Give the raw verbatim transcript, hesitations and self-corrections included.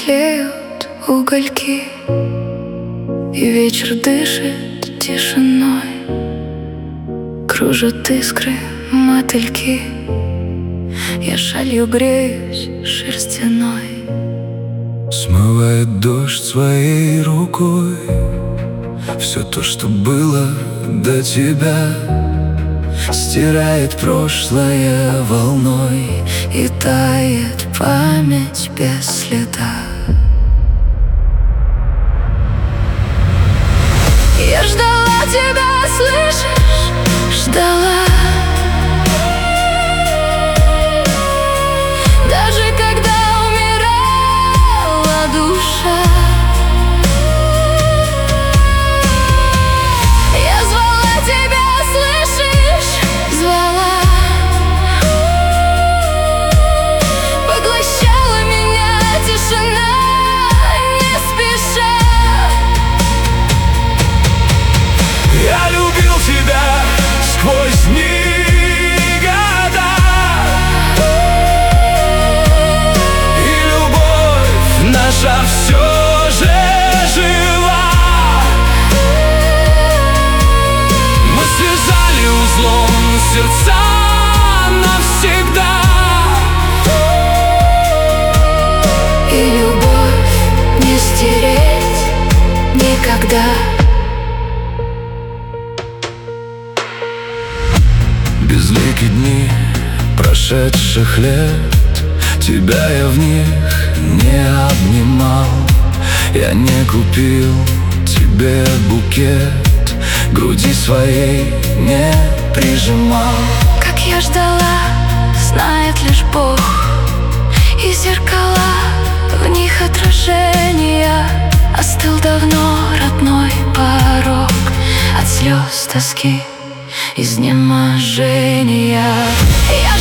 тлеют угольки, и вечер дышит тишиной. Кружат искры мотыльки, я шалью греюсь шерстяной. Смывает дождь своей рукой все то, что было до тебя. Стирает прошлое волной, и тает память без следа. Я ждала тебя, слышишь? Ждала. Даже когда умирала душа, я звала тебя, слышишь? Звала. Поглощала меня тишина, не спеша. Я любил тебя сквозь дни, года, и любовь наша все же жива. Мы связали узлом сердца навсегда, И любовь не стереть никогда. безликие дни прошедших лет, тебя я в них не обнимал. Я не купил тебе букет, груди своей не прижимал. Как я ждала, знает лишь Бог, и зеркала, в них отражения. Остыл давно родной порог от слез, тоски, изнеможения. Я